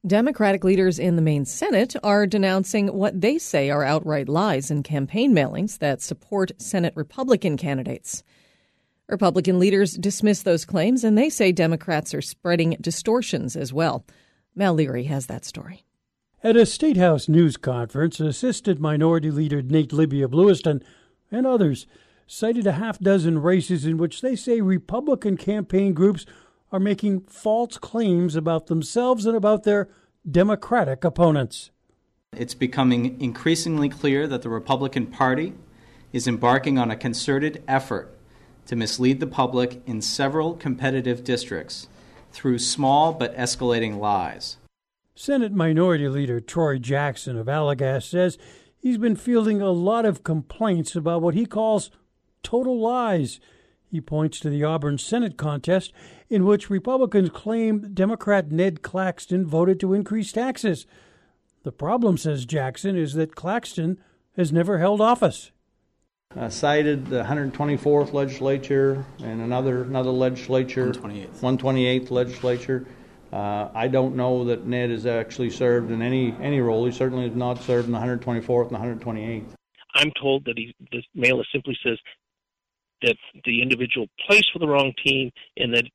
Democratic leaders in the Maine Senate are denouncing what they say are outright lies in campaign mailings that support Senate Republican candidates. Republican leaders dismiss those claims, and they say Democrats are spreading distortions as well. Mal Leary has that story. At a State House news conference, Assistant Minority Leader Nate Libby of Lewiston and others cited a half dozen races in which they say Republican campaign groups are making false claims about themselves and about their Democratic opponents. It's becoming increasingly clear that the Republican Party is embarking on a concerted effort to mislead the public in several competitive districts through small but escalating lies. Senate Minority Leader Troy Jackson of Allagash says he's been fielding a lot of complaints about what he calls total lies. He points to the Auburn Senate contest in which Republicans claim Democrat Ned Claxton voted to increase taxes. The problem, says Jackson, is that Claxton has never held office. Cited the 124th legislature and another legislature, 128th legislature. I don't know that Ned has actually served in any role. He certainly has not served in the 124th and the 128th. I'm told that the mailer simply says that the individual plays for the wrong team and that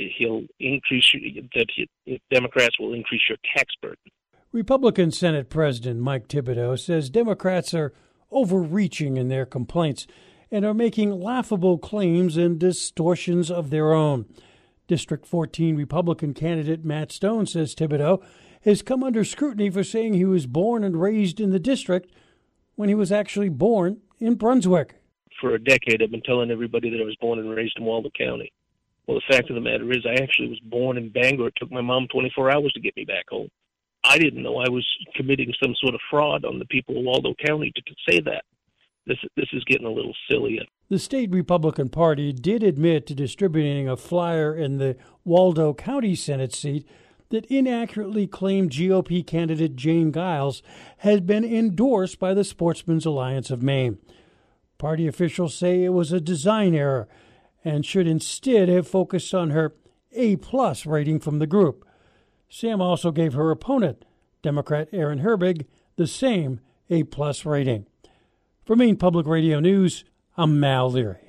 Democrats will increase your tax burden. Republican Senate President Mike Thibodeau says Democrats are overreaching in their complaints and are making laughable claims and distortions of their own. District 14 Republican candidate Matt Stone, says Thibodeau, has come under scrutiny for saying he was born and raised in the district when he was actually born in Brunswick. For a decade, I've been telling everybody that I was born and raised in Waldo County. Well, the fact of the matter is I actually was born in Bangor. It took my mom 24 hours to get me back home. I didn't know I was committing some sort of fraud on the people of Waldo County to say that. This is getting a little silly. The state Republican Party did admit to distributing a flyer in the Waldo County Senate seat that inaccurately claimed GOP candidate Jane Giles had been endorsed by the Sportsmen's Alliance of Maine. Party officials say it was a design error and should instead have focused on her A-plus rating from the group. Sam also gave her opponent, Democrat Aaron Herbig, the same A-plus rating. For Maine Public Radio News, I'm Mal Leary.